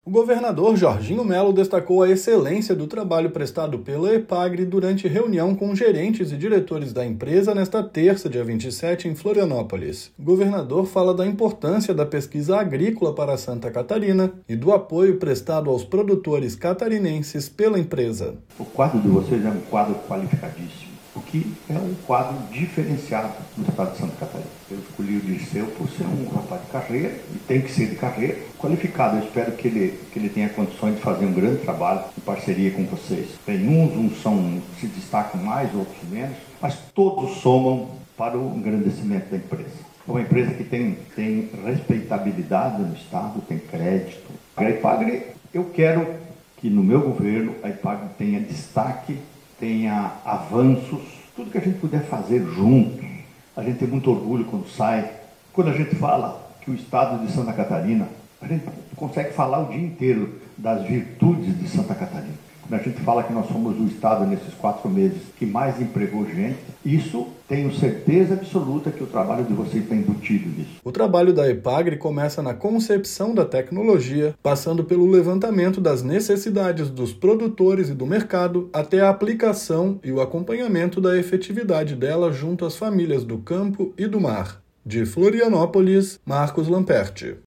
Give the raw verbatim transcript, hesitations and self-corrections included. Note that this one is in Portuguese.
O governador Jorginho Melo destacou a excelência do trabalho prestado pela EPAGRE durante reunião com gerentes e diretores da empresa nesta terça, dia vinte e sete, em Florianópolis. O governador fala da importância da pesquisa agrícola para Santa Catarina e do apoio prestado aos produtores catarinenses pela empresa. O quadro de vocês é um quadro qualificadíssimo, o que é um quadro diferenciado no estado de Santa Catarina. Eu escolhi o Dirceu por ser um rapaz de carreira, e tem que ser de carreira, qualificado. Eu espero que ele, que ele tenha condições de fazer um grande trabalho em parceria com vocês. Tem uns, uns são, se destacam mais, outros menos, mas todos somam para o engrandecimento da empresa. É uma empresa que tem, tem respeitabilidade no estado, tem crédito. A EPAGRE, eu quero que no meu governo a EPAGRE tenha destaque, tenha avanços, tudo que a gente puder fazer junto. A gente tem muito orgulho quando sai. Quando a gente fala que o estado de Santa Catarina, a gente consegue falar o dia inteiro das virtudes de Santa Catarina. Quando a gente fala que nós somos o estado nesses quatro meses que mais empregou gente, isso tenho certeza absoluta que o trabalho de vocês está embutido nisso. O trabalho da EPAGRE começa na concepção da tecnologia, passando pelo levantamento das necessidades dos produtores e do mercado, até a aplicação e o acompanhamento da efetividade dela junto às famílias do campo e do mar. De Florianópolis, Marcos Lamperti.